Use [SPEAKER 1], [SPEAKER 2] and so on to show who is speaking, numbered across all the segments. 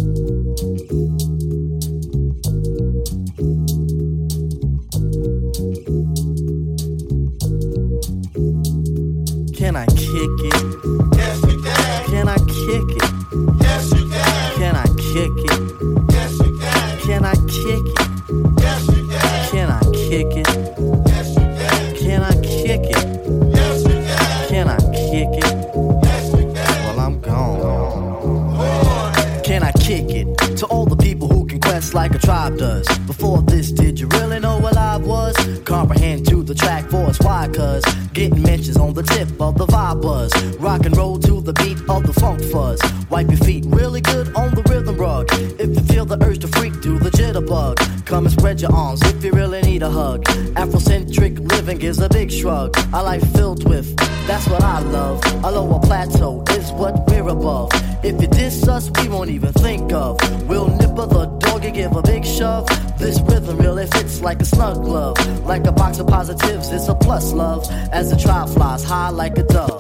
[SPEAKER 1] Can I kick it?
[SPEAKER 2] Yes, you can.
[SPEAKER 1] Can I kick it?
[SPEAKER 2] Yes, you can.
[SPEAKER 1] Can I kick it?
[SPEAKER 2] Yes, you can.
[SPEAKER 1] Can I kick it?
[SPEAKER 2] Yes, you can.
[SPEAKER 1] Can I kick it?
[SPEAKER 2] Yes, you can.
[SPEAKER 1] Can I kick it?
[SPEAKER 2] Yes, you can.
[SPEAKER 1] Can I kick it?
[SPEAKER 2] Yes, you can.
[SPEAKER 1] Well, I'm gone.
[SPEAKER 2] Boy.
[SPEAKER 1] Can I kick it? To all the people who can quest like a tribe does. Before this, did you really know what I was? Comprehend to the track force, why? Cause getting mentions on the tip of the vibe buzz. Rock and roll to the beat of the funk fuzz. Wipe your feet really good on the rhythm rug. If you feel the urge to freak, do the jitterbug. Come and spread your arms if you really need a hug. Afrocentric living is a big shrug. A life filled with, that's what I love. A lower plateau is what we're above. If you diss us, we won't even think of. We'll nipper the dog and give a big shove. This rhythm really fits like a snug glove. Like a box of positives, it's a plus love. As the tribe flies high like a dove.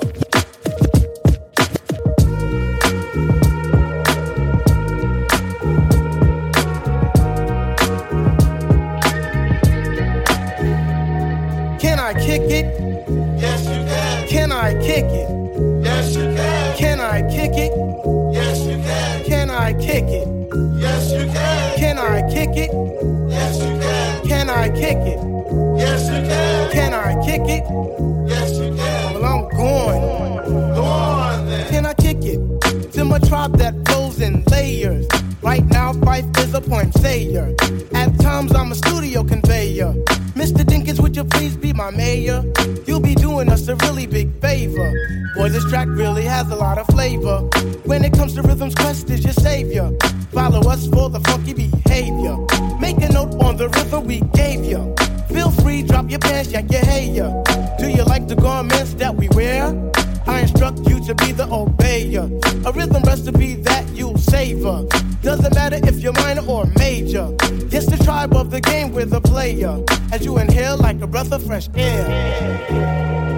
[SPEAKER 3] Can I kick it?
[SPEAKER 2] Yes, you can.
[SPEAKER 3] Can I kick it?
[SPEAKER 2] Yes, you can.
[SPEAKER 3] Can I kick it?
[SPEAKER 2] Yes, you can.
[SPEAKER 3] Can I kick it?
[SPEAKER 2] Yes, you can.
[SPEAKER 3] Can I kick it?
[SPEAKER 2] Yes, you can.
[SPEAKER 3] Can I kick it?
[SPEAKER 2] Yes, you can.
[SPEAKER 3] Can I kick it?
[SPEAKER 2] Yes, you can.
[SPEAKER 3] Well, I'm going.
[SPEAKER 2] Go on then.
[SPEAKER 3] Can I kick it? To my tribe that flows in layers. Right now, Fife is a point sayer. At times, I'm a studio conveyor. Mr. Dinkins, would you please be my mayor? You'll be doing us a really big favor. Boy, this track really has a lot of flavor. When it comes to rhythms, Quest is your savior. Follow us for the funky behavior. Make a note on the rhythm we gave you. Feel free, drop your pants, yank your hair. Do you like the garments that we wear? I instruct you to be the obeyer. A rhythm recipe that you'll savor. Doesn't matter if you're minor or major. It's the tribe of the game with a player. As you inhale like a breath of fresh air.